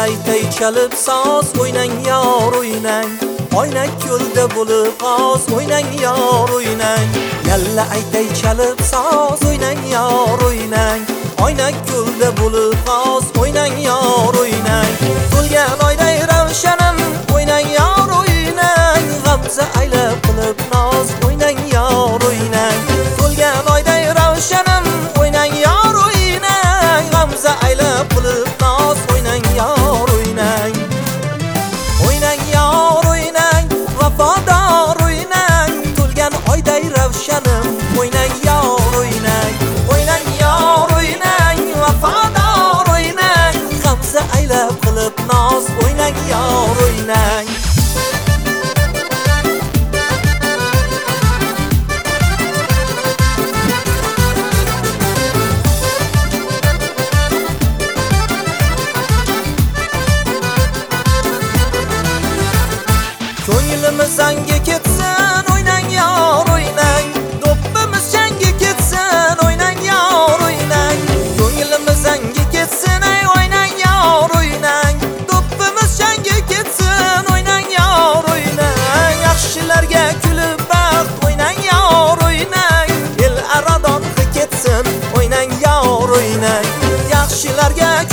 aytay chalib soz o'ynang yor o'ynang oynak ko'lda bo'lib oz o'ynang yor o'ynang yalla aytay chalib soz o'ynang yor o'ynang oynak ko'lda bo'lib oz o'ynang yor o'ynang to'lgan oyday ravshanim o'ynang yor o'ynang g'amza aylab qilib noz o'ynang yor o'ynang to'lgan oyday ravshanim o'ynang yor o'ynang g'amza aylab qilib noz o'ynang yor o'ynang o'ynang yor o'ynang vafodor o'ynang to'lgan oyday ravshanim o'ynang yor o'ynang o'ynang yor o'ynang vafodor o'ynang g'amza aylab qilib noz o'ynang yor o'ynang ko'nglimiz zangga ketsin o'ynang yor o'ynang do'ppimiz jangga ketsin o'ynang yor o'ynang ko'nglimiz zangga ketsin o'ynang yor o'ynang do'ppimiz jangga ketsin o'ynang yor o'ynang yaxshilarga kulib baxt o'ynang yor o'ynang el aradon ketsin o'ynang yor o'ynang yaxshilarga